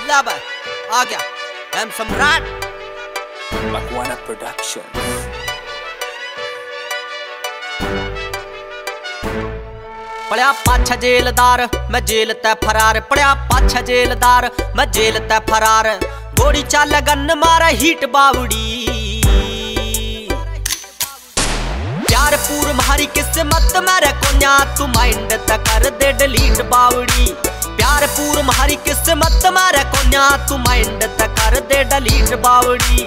लब आ गया एम सम्राट मकवाना प्रोडक्शन। पड़िया पाछा जेलदार मैं जेल तै फरार, पड़िया पाछा जेलदार मैं जेल तै फरार। गोली चाल गन मारा हीट बावड़ी, प्यार पूर मारी किस्मत मेरे कोन्या तू माइंड तै कर दे डिलीट बावड़ी। प्यार पूर मारी किस्मत मेरे कोन्या तू माइंड तै कर दे डिलीट बावड़ी।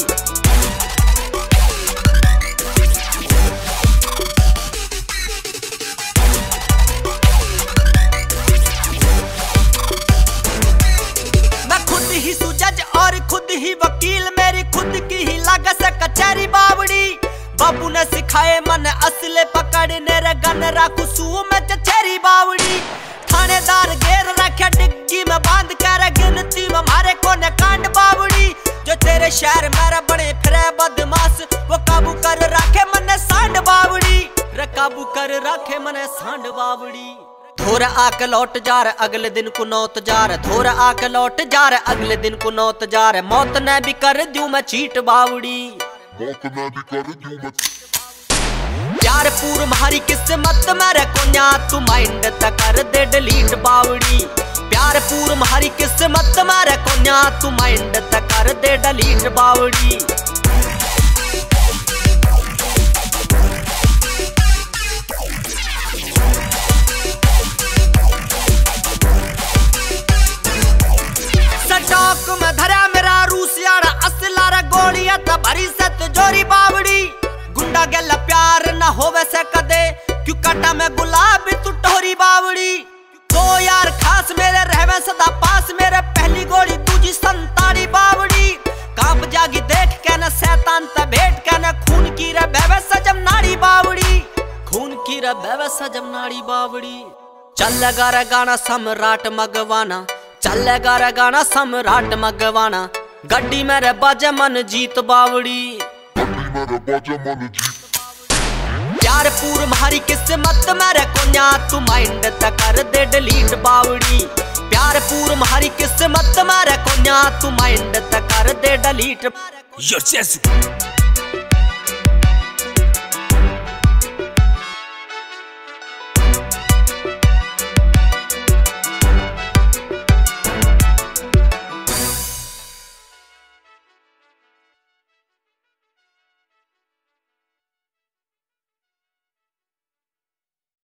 ही सुजज और खुद ही वकील, मेरी खुद की ही लागत से कचहरी बावड़ी। बाबू ने सिखाए मन असले पकड़ने रे गन राखू सुओ में चचेरी बावड़ी। थानेदार घेर रखे डिग्गी में बांध कर गिनती में मारे कोने कांड बावड़ी। जो तेरे शहर मेरा बने फिरे बदमाश वो काबू कर रखे मने सांड बावड़ी, रे काबू कर रखे मने सांड बावड़ी। धोर आके लौट जा रे अगले दिन को नौत जा रे, धोर आके लौट जा रे अगले दिन को नौत जा रे। मौत ने भी कर दूं मैं चीट बावड़ी, मौत ने भी कर दूं मैं। प्यार पूर मारी किस्मत मेरे कोन्या तू माइंड तै कर दे डिलीट बावड़ी। प्यार पूर मारी किस्मत मेरे कोन्या तू माइंड तै कर दे डिलीट बावड़ी। स्टॉक में धरा मेरा रूसियाड़ा असला रे गोलियां त भरी से तिजोरी बावड़ी। गुंडा गेला प्यार न होवे से कदे क्यों काटा में गुलाबी तू टोरी बावड़ी। दो यार खास मेरे रहवे सदा पास, मेरे पहली गोली दूजी संताड़ी बावड़ी। कांप जागी देख के न शैतान त भेंट के न खून की रे बेवे सजम नाड़ी बावड़ी, खून की रे बेवे सजम नाड़ी बावड़ी। चल लगा रे गाना सम्राट मगवाना, चलेगा रे गाना सम्राट मगवाना। गड्डी मेरे बाजे मन जीत बावड़ी, प्यार पूर मारी किस्मत मेरे कोन्या तू माइंड तै कर दे डिलीट बावड़ी। प्यार पूर मारी किस्मत मेरे कोन्या तू माइंड तै कर दे डिलीट।